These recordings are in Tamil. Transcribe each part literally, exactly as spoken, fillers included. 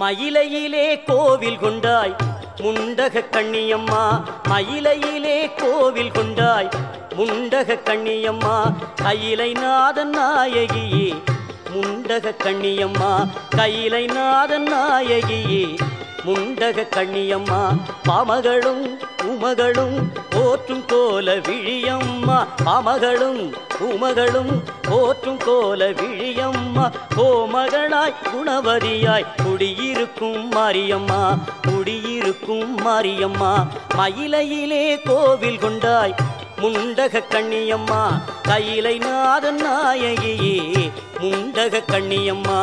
மயிலையிலே கோவில் கொண்டாய் முண்டக கண்ணியம்மா, மயிலையிலே கோவில் கொண்டாய் முண்டக கண்ணியம்மா, கையிலை நாதன் நாயகியே முண்டக கண்ணியம்மா, கையிலை நாதன் நாயகியே முண்டக கண்ணியம்மா, பாமகளும் உமகளும் போற்றும் கோல விழியம்மா, பாமகளும் உமகளும் போற்றும் கோல விழியம்மா, கோமகளாய் குணவதியாய் குடியிருக்கும் மாரியம்மா, குடியிருக்கும் மாரியம்மா, மயிலையிலே கோவில் கொண்டாய் முண்டக கண்ணியம்மா, கையிலை நாதன் நாயகியே முண்டக கண்ணியம்மா.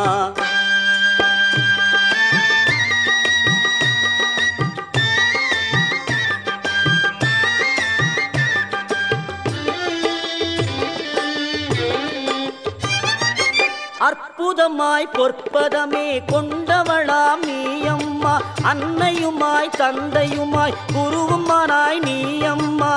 அற்புதமாய் பொற்பதமே கொண்டவளாம் நீயம்மா, அன்னையுமாய் தந்தையுமாய் குருவுமானாய் நீயம்மா,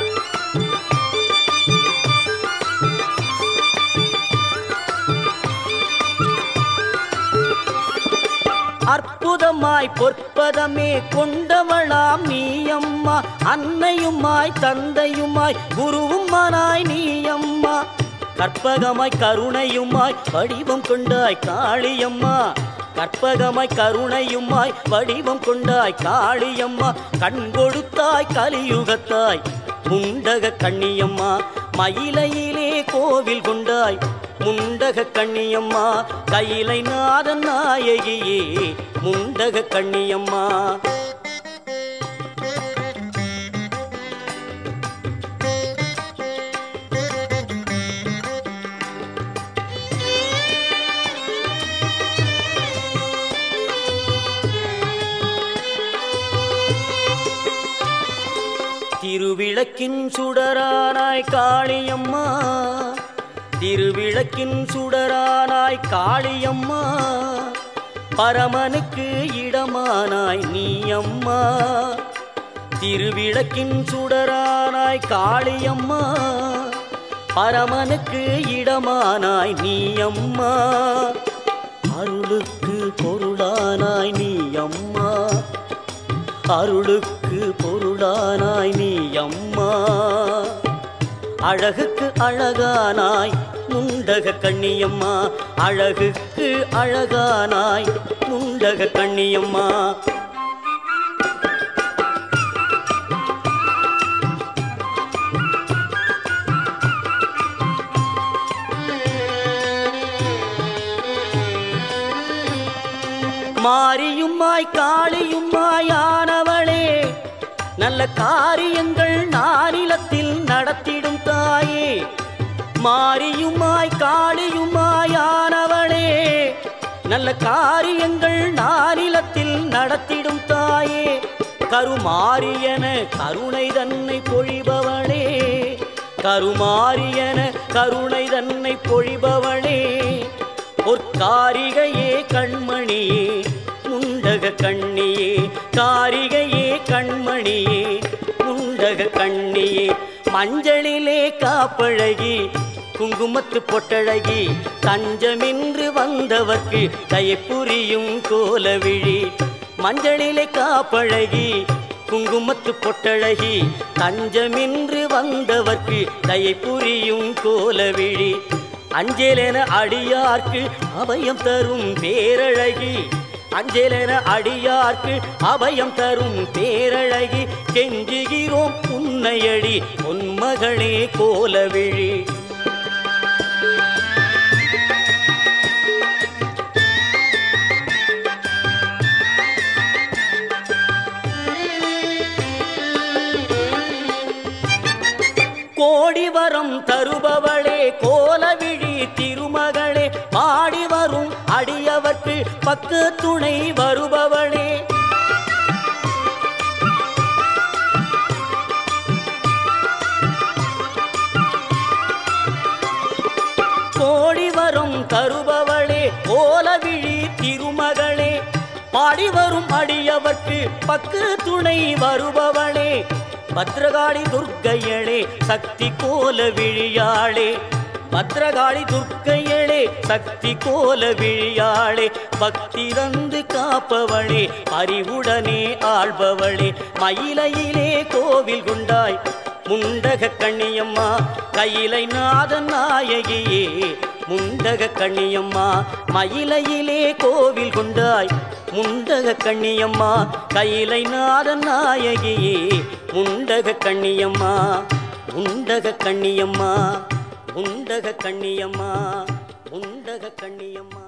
அற்புதமாய் பொற்பதமே கொண்டவளாம் நீயம்மா, அன்னையுமாய் தந்தையுமாய் குருவுமானாய் நீயம்மா, கற்பகமாய் கருணையுமாய் வடிவம் கொண்டாய் காளியம்மா, கற்பகமாய் கருணையுமாய் வடிவம் கொண்டாய் காளியம்மா, கண் கொடுத்தாய் கலியுகத்தாய் முண்டக கண்ணியம்மா, மயிலையிலே கோவில் கொண்டாய் முண்டக கண்ணியம்மா, கையிலை நாதன் நாயகியே முண்டக கண்ணியம்மா. திருவிளக்கின் சுடரானாய் காளியம்மா, திருவிளக்கின் சுடரானாய் காளியம்மா, பரமனுக்கு இடமானாய் நீயம்மா, திருவிளக்கின் சுடரானாய் காளியம்மா, பரமனுக்கு இடமானாய் நீயம்மா, அருளுக்கு பொருளானாய் நீயம்மா, அருளுக்கு பொருளானாய் நீயம்மா, அழகுக்கு அழகானாய் முண்டக கண்ணியம்மா, அழகுக்கு அழகானாய் முண்டக கண்ணியம்மா. மாரியுமாய் காளியுமாய் ஆனவளே, நல்ல காரியங்கள் நானிலத்தில் நடத்திடும் தாயே, மாரியுமாய் காளியுமாய் ஆனவளே, நல்ல காரியங்கள் நானிலத்தில் நடத்திடும் தாயே, கருமாரியன கருணை தன்னை பொழிபவளே, கருமாரியன கருணை தன்னை பொழிபவளே, பொற்காரிகையே கண்மணியே முண்டக கண்ணியே, காரிகையே கண்மணியே முண்டக கண்ணியே, மஞ்சளிலே காப்பழகி குங்குமத்து பொட்டழகி, தஞ்சமின்று வந்தவர்க்கு தயை புரியும் கோலவிழி, மஞ்சளிலே காப்பழகி குங்குமத்து பொட்டழகி, தஞ்சமின்று வந்தவர்க்கு தயை புரியும் கோலவிழி, அஞ்சலென அடியார்க்கு அபயம் தரும் பேரழகி, அஞ்சலென அடியார்க்கு அபயம் தரும் பேரழகி, கெஞ்சுகிறோம் உன்னையடி உன்மகளே கோலவிழி. கோடி வரம் தருபவளே கோலவிழி திருமகளே, பாடி வரும் அடியவர்க்கு பக்கு துணை வருபவளே, கோடி வரம் தருபவளே கோலவிழி திருமகளே, பாடி வரும் அடியவர்க்கு பக்கு துணை வருபவளே, பத்ரகாளி துர்க்கையளே சக்தி கோல விழியாளே, பத்ரகாளி துர்க்கையளே சக்தி கோல விழியாளே பக்தி தந்து காப்பவளே பரிவுடனே ஆள்பவளே மயிலையிலே கோவில் கொண்டாய் முண்டக கண்ணியம்மா கையிலை நாதன் நாயகியே முண்டக கண்ணியம்மா மயிலையிலே கோவில் கொண்டாய் முண்டக கண்ணியம்மா கையிலை நாதன் நாயகியே முண்டக கண்ணியம்மா முண்டக கண்ணியம்மா முண்டக கண்ணியம்மா முண்டக கண்ணியம்மா.